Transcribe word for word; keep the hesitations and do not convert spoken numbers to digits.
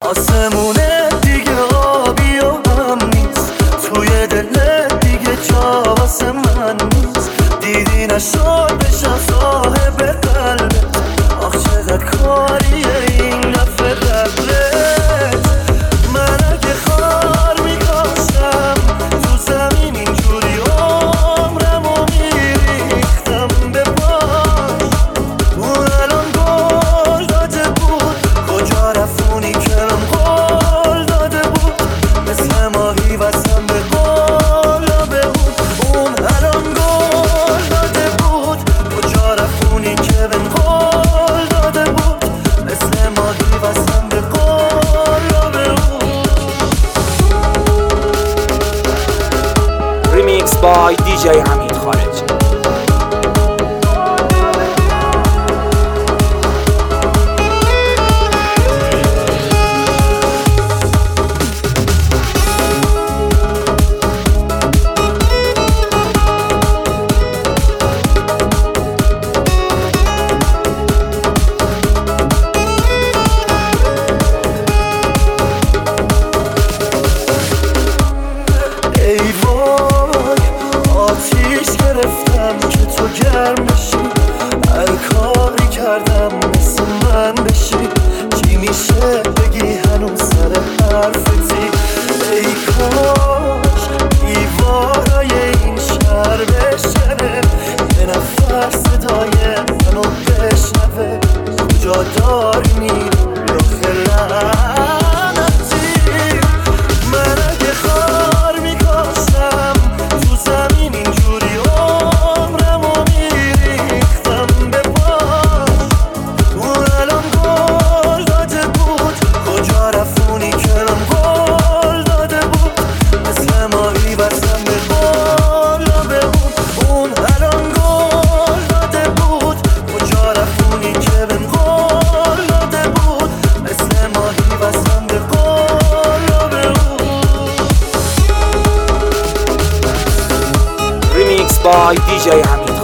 آسمونه دیگه آبی و هم نیست، توی دلت دیگه جا واسه من نیست. دیدی نشد بشم صاحب قلبت، آخ چقدر کاریه این دفعه قبلت. من اگه خار میکاشم تو زمین اینجوری عمرمو میریختم به پاش. اون الان گل داده بود، کجا رفونی که من قول داده بود، مثل ماهی واسم به قلابه بود. اون الان گل داده بود، کجا رفونی که من قول داده بود، مثل ماهی واسم به قلابه بود. ریمیکس بای دی جی حمید خارجی. ای وای آتیش گرفتم که تو گرم بشی، هر کاری کردم مثل من بشی. چی میشه بگی هنوز سر حرفتی؟ ای کاش دیوارای این شهر بشنه، یه نفر صدای منو بشنوه. کجا داری میری آخه لعنتی؟ من اگه خار میکاشم تو زمین اینجوری عمرمو میریختم به پاش. اون الان گل داده بود، کجا رفونی که من قول داده بود، مثل ماهی واسم به قلابه بود. اون الان گل داده بود، کجا رفونی که من قول داده بود، مثل ماهی واسم به قلابه بود. ریمیکس بای دی جی حمید